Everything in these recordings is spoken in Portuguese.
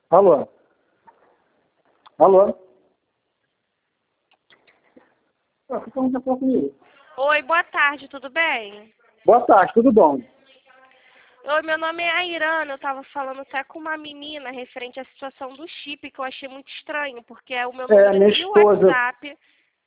Alô? Alô? Você pergunta comigo. Oi, boa tarde, tudo bem? Boa tarde, tudo bom? Oi, meu nome é Airana, eu tava falando até com uma menina referente à situação do chip, que eu achei muito estranho, porque é o meu número minha de esposa. WhatsApp.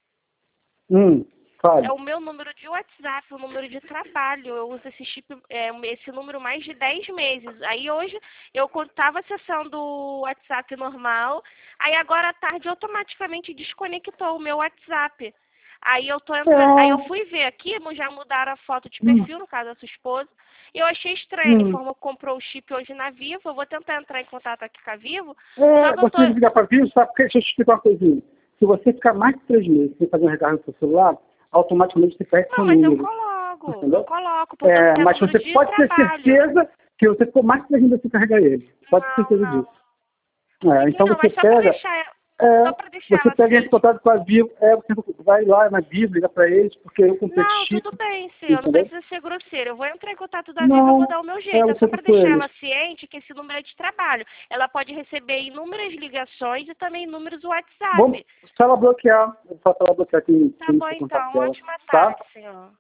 Fale. É o meu número de WhatsApp, o número de trabalho. Eu uso esse chip, esse número mais de 10 meses. Aí hoje eu estava acessando o WhatsApp normal, aí agora à tarde automaticamente desconectou o meu WhatsApp. Aí eu tô entrando, aí eu fui ver aqui, já mudaram a foto de perfil, no caso da sua esposa, e eu achei estranho, ele informou que comprou o chip hoje na Vivo, eu vou tentar entrar em contato aqui com a Vivo, só que eu Você tô... tem que ligar para Vivo, sabe? Porque, deixa eu te explicar uma coisinha. Se você ficar mais de 3 meses sem fazer um recarga no seu celular, automaticamente você perde Não, seu mas número. eu coloco, portanto é Mas número você de pode ter trabalho. certeza que você ficou mais de 3 meses sem carregar ele. Pode ter certeza Não. disso. Aqui Então não, você mas só pra pega, deixar você ela pega esse ciente. contato com a Vivo, você vai lá na Vivo, liga para eles, porque eu comprei esse Não, chip, tudo bem, senhor, não entendeu? precisa ser grosseiro. Eu vou entrar em contato da Vivo, eu vou Não, dar o meu jeito. É você só fica pra com deixar eles. ela ciente que esse número é de trabalho. Ela pode receber inúmeras ligações e também inúmeros Vamos, WhatsApp. se ela bloquear, eu faço ela bloquear Tá quem bom for contato então, dela, ótima tá? tarde, senhor.